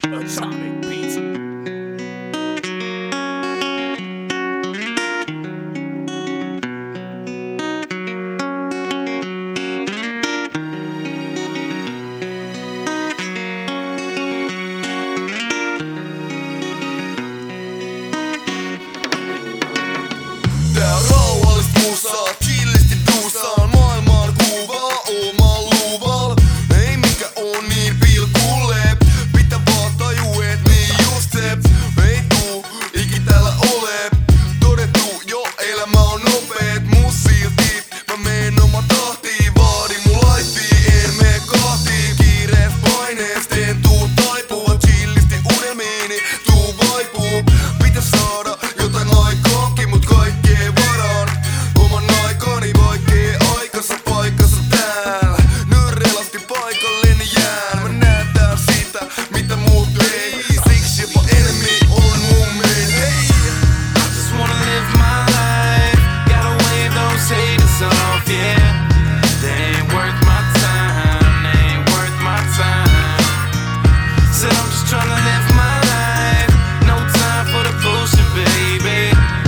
Atomic Beats. Tää rauhallis musaa, chillisti duusaan, maailman kuvaa omal luval. Ei mikä on niin pilkulle, pitää vaan tajuu et niin just se. Ei tuu iki täällä ole, todettu jo elämä on nopeet. Mut silti mä meen oma tahtiin, vaadin mun laittiin, en mee kahtiin. Kiirees painees, en tuu taipua, chillisti unelmiini, tuu vaipuu. Pitäis saada jotain aikaankin, mut kaikkeen varaan oman aikani, vaikkei aikansa paikassa täällä. Nyrrelasti paikalleni jään, mä näen täällä sitä, mitä muut ei. Siksi jopa enemmän on mun mielestä. Hey! Just wanna live my life, gotta wave those haters off, yeah. They ain't worth my time, they ain't worth my time. Said I'm just tryna live my life, no time for the bullshit, baby.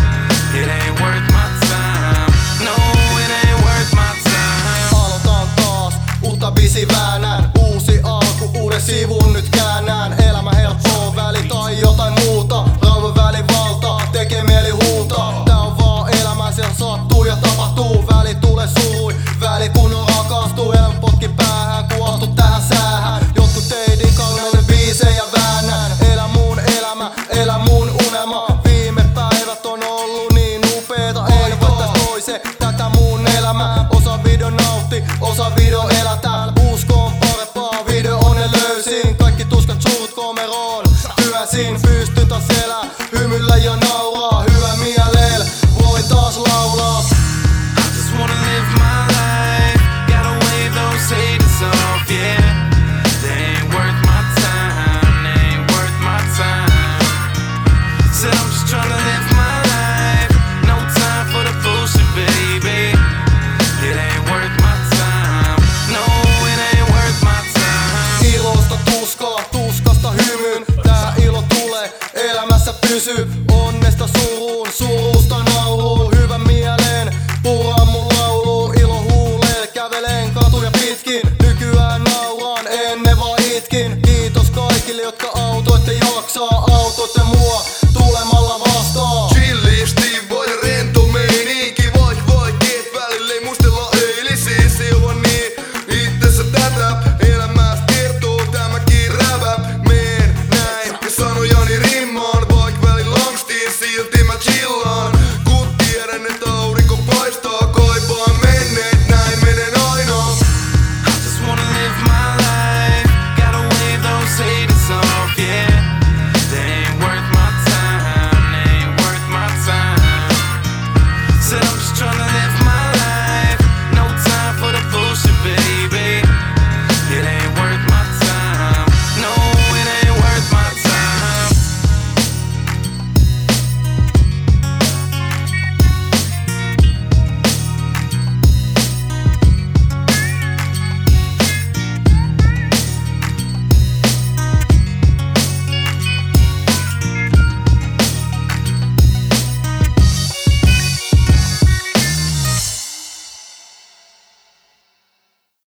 It ain't worth my time, no, it ain't worth my time. Aloitan taas, uutta biisi väännän. Uusi alku, uuden sivun nyt käännän. Elämä helppoo väli tai jotain muuta. Rauhan välivalta, tekee mieli huutaa. Tää on vaan elämä, siellä sattuu ja tapahtuu. Väli tulee suui, väli kun on rakastuu. Elämä potki päähän, kun astut tähän säähän. Jotkut ei dikaan näiden biisejä väännän. Elä mun elämä, elä mun unelma. Viime päivät on ollut niin upeeta. En voi tästä toise, tätä mun elämää. Osa video nautti, osa video elätään. Uskoon parempaa, video onnen löysin. Kaikki tuskat surut komeroon. Työnsin, pystyn taas elää, hymyllä ja nauraa.